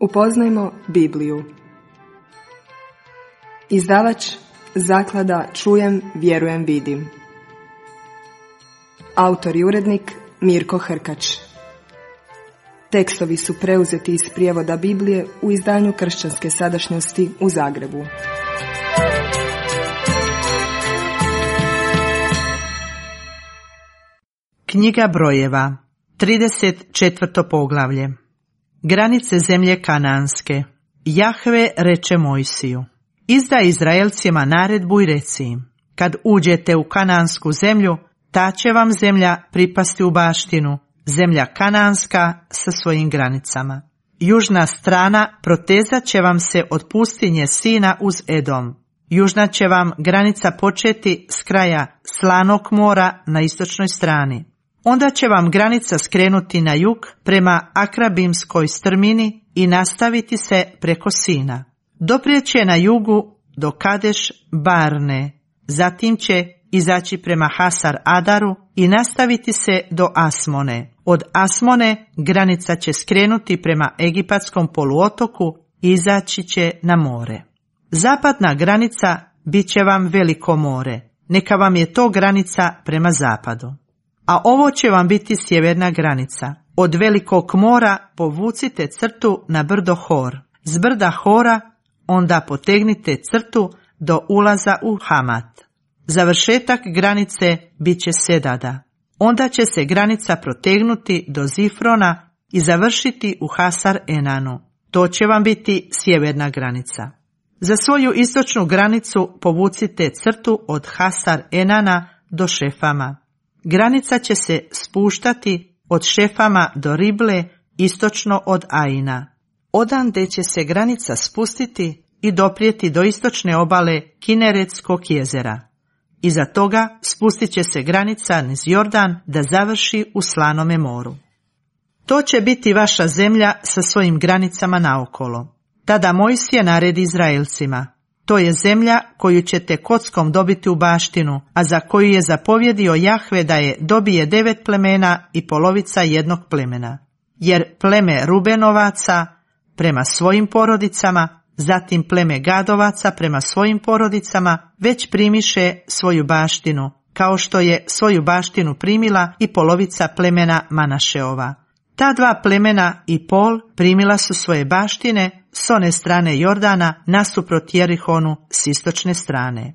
Upoznajmo Bibliju. Izdavač Zaklada Čujem, vjerujem, vidim. Autor i urednik Mirko Hrkač. Tekstovi su preuzeti iz prijevoda Biblije u izdanju Kršćanske sadašnjosti u Zagrebu. Knjiga brojeva, 34. poglavlje. Granice zemlje Kanaanske. Jahve reče Mojsiju: izdaj Izraelcima naredbu i reci im: kad uđete u Kanaansku zemlju, ta će vam zemlja pripasti u baštinu, zemlja Kanaanska sa svojim granicama. Južna strana protezat će vam se od pustinje Sina uz Edom. Južna će vam granica početi s kraja Slanog mora na istočnoj strani. Onda će vam granica skrenuti na jug prema Akrabimskoj strmini i nastaviti se preko Sina. Doprijeće na jugu do Kadeš Barne, zatim će izaći prema Hasar Adaru i nastaviti se do Asmone. Od Asmone granica će skrenuti prema Egipatskom poluotoku i izaći će na more. Zapadna granica bit će vam Veliko more, neka vam je to granica prema zapadu. A ovo će vam biti sjeverna granica. Od Velikog mora povucite crtu na brdo Hor. S brda Hora onda potegnite crtu do ulaza u Hamat. Završetak granice bit će Sedada. Onda će se granica protegnuti do Zifrona i završiti u Hasar Enanu. To će vam biti sjeverna granica. Za svoju istočnu granicu povucite crtu od Hasar Enana do Šefama. Granica će se spuštati od Šefama do Rible, istočno od Aina. Odande će se granica spustiti i doprijeti do istočne obale Kineretskog jezera. Iza toga spustit će se granica niz Jordan da završi u Slanome moru. To će biti vaša zemlja sa svojim granicama naokolo. Tada Mojsije naredi Izraelcima: to je zemlja koju ćete kockom dobiti u baštinu, a za koju je zapovjedio Jahve da je dobije 9 plemena i polovica jednog plemena. Jer pleme Rubenovaca prema svojim porodicama, zatim pleme Gadovaca prema svojim porodicama već primiše svoju baštinu, kao što je svoju baštinu primila i polovica plemena Manašeova. Ta 2 plemena i pol primila su svoje baštine s one strane Jordana nasuprot Jerihonu s istočne strane.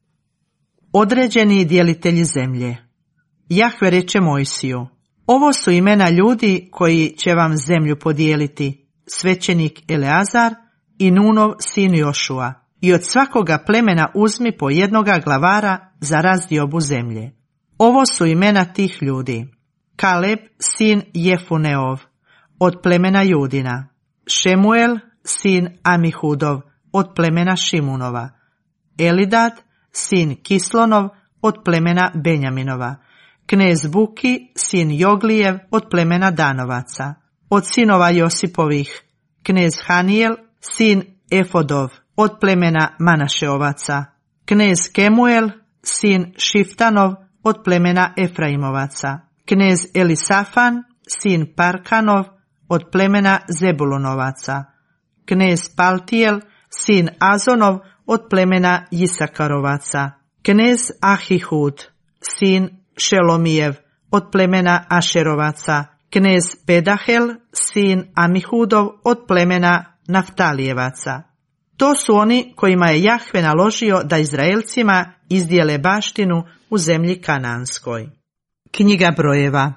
Određeni djelitelji zemlje. Jahve reče Mojsiju: ovo su imena ljudi koji će vam zemlju podijeliti: svećenik Eleazar i Nunov sin Jošua. I od svakoga plemena uzmi po jednoga glavara za razdiobu zemlje. Ovo su imena tih ljudi: Kaleb sin Jefuneov od plemena Judina, Šemuel sin Amihudov od plemena Šimunova, Elidad sin Kislonov od plemena Benjaminova, knez Buki sin Joglijev od plemena Danovaca, od sinova Josipovih, knez Hanijel sin Efodov od plemena Manašeovaca, knez Kemuel sin Šiftanov od plemena Efraimovaca, knez Elisafan sin Parkanov od plemena Zebulonovaca, knez Paltijel sin Azonov od plemena Jisakarovaca, knez Ahihud sin Šelomijev od plemena Ašerovaca, knez Pedahel sin Amihudov od plemena Naftalijevaca. To su oni kojima je Jahve naložio da Izraelcima izdijele baštinu u zemlji Kanaanskoj. Knjiga brojeva,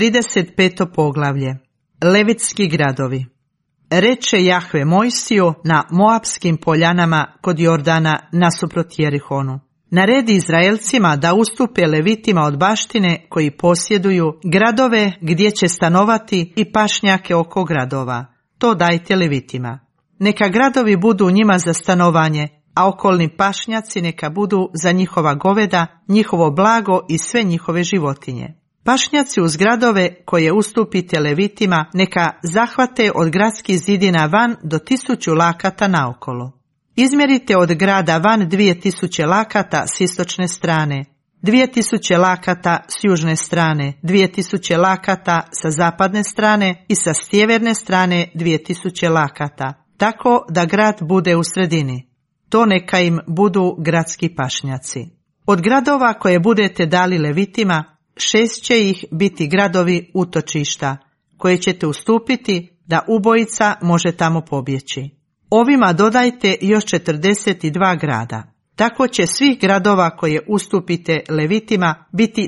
35. poglavlje. Levitski gradovi. Reče Jahve Mojsiju na Moapskim poljanama kod Jordana nasuprot Jerihonu: naredi Izraelcima da ustupe Levitima od baštine koji posjeduju gradove gdje će stanovati i pašnjake oko gradova. To dajte Levitima. Neka gradovi budu njima za stanovanje, a okolni pašnjaci neka budu za njihova goveda, njihovo blago i sve njihove životinje. Pašnjaci uz gradove koje ustupite Levitima neka zahvate od gradskih zidina van do 1000 lakata naokolo. Izmjerite od grada van 2000 lakata s istočne strane. 2000 lakata s južne strane, 2000 lakata sa zapadne strane i sa sjeverne strane 2000 lakata, tako da grad bude u sredini. To neka im budu gradski pašnjaci. Od gradova koje budete dali Levitima, 6 će ih biti gradovi utočišta, koje ćete ustupiti da ubojica može tamo pobjeći. Ovima dodajte još 42 grada. Tako će svih gradova koje ustupite Levitima biti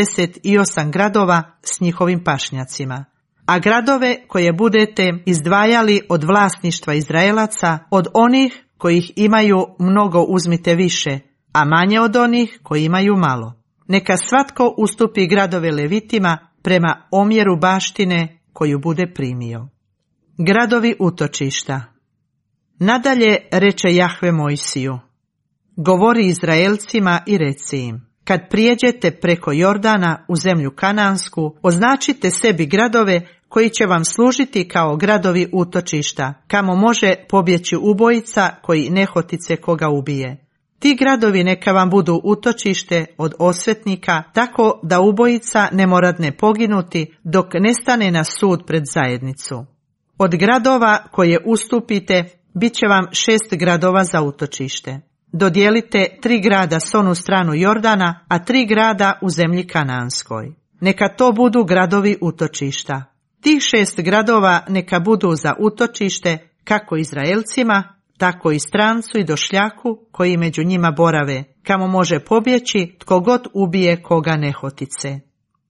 48 gradova s njihovim pašnjacima. A gradove koje budete izdvajali od vlasništva Izraelaca, od onih kojih imaju mnogo uzmite više, a manje od onih koji imaju malo. Neka svatko ustupi gradove Levitima prema omjeru baštine koju bude primio. Gradovi utočišta. Nadalje reče Jahve Mojsiju: govori Izraelcima i reci im: kad prijeđete preko Jordana u zemlju Kanansku, označite sebi gradove koji će vam služiti kao gradovi utočišta, kamo može pobjeći ubojica koji nehotice koga ubije. Ti gradovi neka vam budu utočište od osvetnika, tako da ubojica ne moradne poginuti dok ne stane na sud pred zajednicu. Od gradova koje ustupite, bit će vam 6 gradova za utočište. Dodijelite 3 grada s onu stranu Jordana, a 3 grada u zemlji Kananskoj. Neka to budu gradovi utočišta. Tih 6 gradova neka budu za utočište kako Izraelcima, tako i strancu i došljaku koji među njima borave, kamo može pobjeći tko god ubije koga nehotice.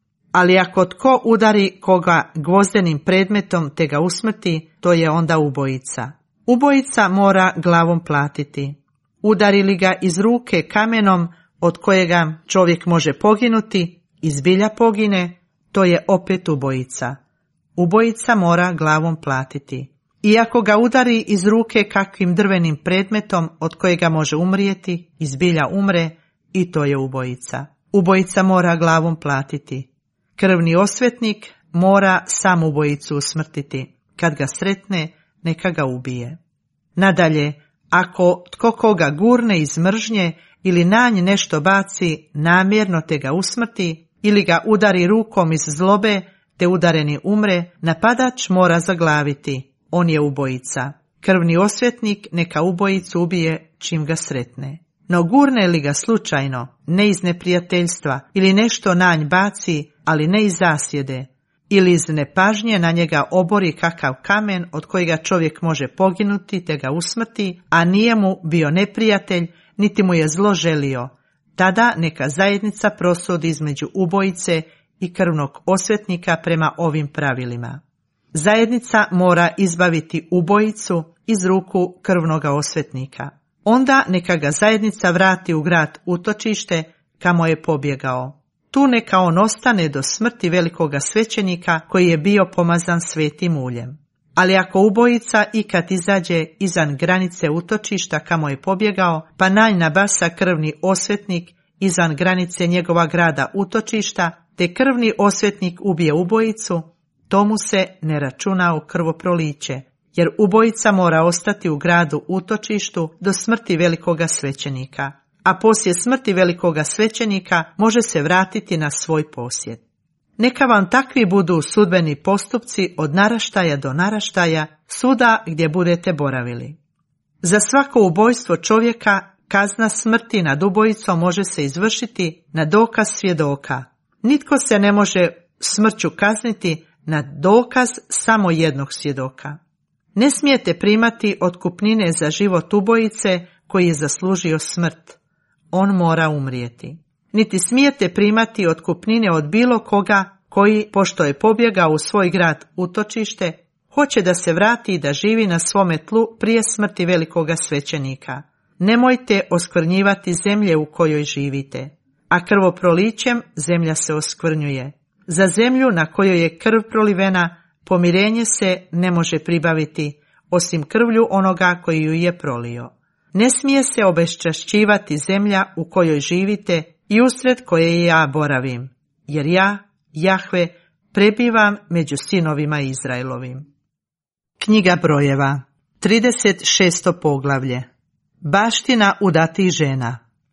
Ali ako tko udari koga gvozdenim predmetom te ga usmrti, to je onda ubojica. Ubojica mora glavom platiti. Udari li ga iz ruke kamenom od kojega čovjek može poginuti i zbilja pogine, to je opet ubojica. Ubojica mora glavom platiti. Iako ga udari iz ruke kakvim drvenim predmetom od kojega može umrijeti i zbilja umre, i to je ubojica. Ubojica mora glavom platiti. Krvni osvetnik mora sam ubojicu usmrtiti. Kad ga sretne, neka ga ubije. Nadalje, ako tko koga gurne iz mržnje ili na nj nešto baci namjerno te ga usmrti, ili ga udari rukom iz zlobe te udareni umre, napadač mora zaglaviti. On je ubojica. Krvni osvetnik neka ubojicu ubije čim ga sretne. No gurne li ga slučajno, ne iz neprijateljstva, ili nešto na nj baci, ali ne iz zasjede, ili iz nepažnje na njega obori kakav kamen od kojega čovjek može poginuti te ga usmrti, a nije mu bio neprijatelj, niti mu je zlo želio, tada neka zajednica prosudi između ubojice i krvnog osvetnika prema ovim pravilima. Zajednica mora izbaviti ubojicu iz ruku krvnoga osvetnika. Onda neka ga zajednica vrati u grad utočište kamo je pobjegao. Tu neka on ostane do smrti velikoga svećenika koji je bio pomazan svetim uljem. Ali ako ubojica ikad izađe izvan granice utočišta kamo je pobjegao, pa na nj nabasa krvni osvetnik izvan granice njegova grada utočišta, te krvni osvetnik ubije ubojicu, to mu se ne računa u krvoproliće, jer ubojica mora ostati u gradu utočištu do smrti velikoga svećenika, a poslije smrti velikoga svećenika može se vratiti na svoj posjed. Neka vam takvi budu sudbeni postupci od naraštaja do naraštaja, svuda gdje budete boravili. Za svako ubojstvo čovjeka kazna smrti nad ubojicom može se izvršiti na dokaz svjedoka. Nitko se ne može smrću kazniti na dokaz samo jednog svjedoka. Ne smijete primati otkupnine za život ubojice koji je zaslužio smrt. On mora umrijeti. Niti smijete primati otkupnine od bilo koga koji, pošto je pobjegao u svoj grad utočište, hoće da se vrati i da živi na svome tlu prije smrti velikoga svećenika. Nemojte oskvrnjivati zemlje u kojoj živite, a krvoprolićem zemlja se oskvrnjuje. Za zemlju na kojoj je krv prolivena, pomirenje se ne može pribaviti, osim krvlju onoga koji ju je prolio. Ne smije se obeščašćivati zemlja u kojoj živite i usred koje ja boravim, jer ja, Jahve, prebivam među sinovima Izraelovim. Knjiga brojeva, 36. poglavlje. Baština udatih žena.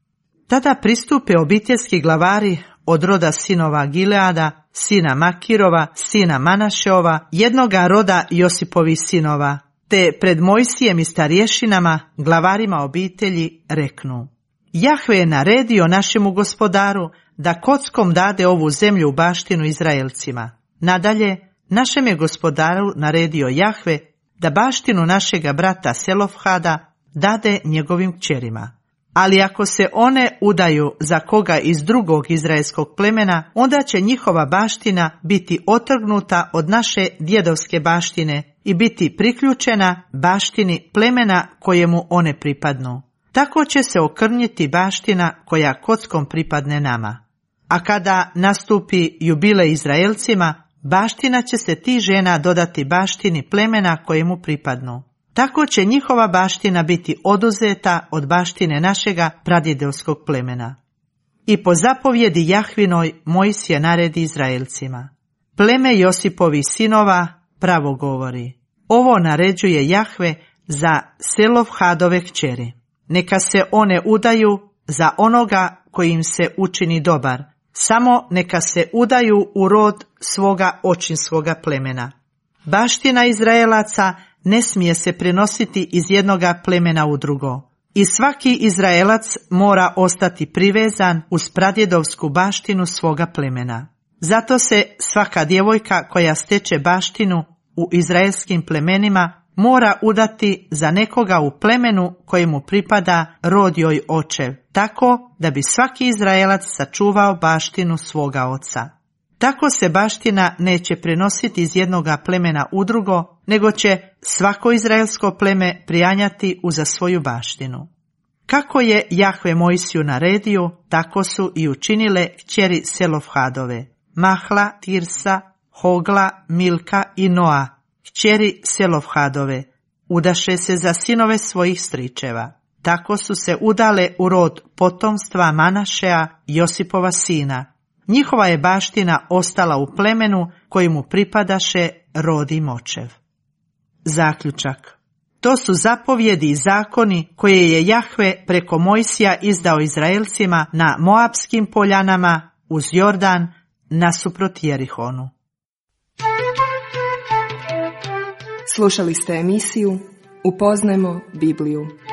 Tada pristupe obiteljski glavari od roda sinova Gileada, sina Makirova, sina Manašeova, jednoga roda Josipovih sinova, te pred Mojsijem i starješinama, glavarima obitelji, reknu: Jahve je naredio našemu gospodaru da kockom dade ovu zemlju u baštinu Izraelcima. Nadalje, našem je gospodaru naredio Jahve da baštinu našega brata Selofhada dade njegovim kćerima. Ali ako se one udaju za koga iz drugog izraelskog plemena, onda će njihova baština biti otrgnuta od naše djedovske baštine i biti priključena baštini plemena kojemu one pripadnu. Tako će se okrnjiti baština koja kockom pripadne nama. A kada nastupi jubilej Izraelcima, baština će se tih žena dodati baštini plemena kojemu pripadnu. Tako će njihova baština biti oduzeta od baštine našega pradjedovskog plemena. I po zapovjedi Jahvinoj Mojsije naredi Izraelcima: Pleme Josipovih sinova pravo govori. Ovo naređuje Jahve za Selofhadove kćeri. Neka se one udaju za onoga koji im se učini dobar, samo neka se udaju u rod svoga očinskoga plemena. Baština Izraelaca ne smije se prenositi iz jednoga plemena u drugo. I svaki Izraelac mora ostati privezan uz pradjedovsku baštinu svoga plemena. Zato se svaka djevojka koja steče baštinu u izraelskim plemenima mora udati za nekoga u plemenu kojemu pripada rod joj očev, tako da bi svaki Izraelac sačuvao baštinu svoga oca. Tako se baština neće prenositi iz jednoga plemena u drugo, nego će svako izraelsko pleme prijanjati uza svoju baštinu. Kako je Jahve Mojsiju naredio, tako su i učinile kćeri Selofhadove: Mahla, Tirsa, Hogla, Milka i Noa, kćeri Selofhadove, udaše se za sinove svojih stričeva. Tako su se udale u rod potomstva Manašea, Josipova sina. Njihova je baština ostala u plemenu kojemu pripadaše rod i očev. Zaključak. To su zapovjedi i zakoni koje je Jahve preko Mojsija izdao Izraelcima na Moapskim poljanama uz Jordan nasuprot Jerihonu. Slušali ste emisiju Upoznajmo Bibliju.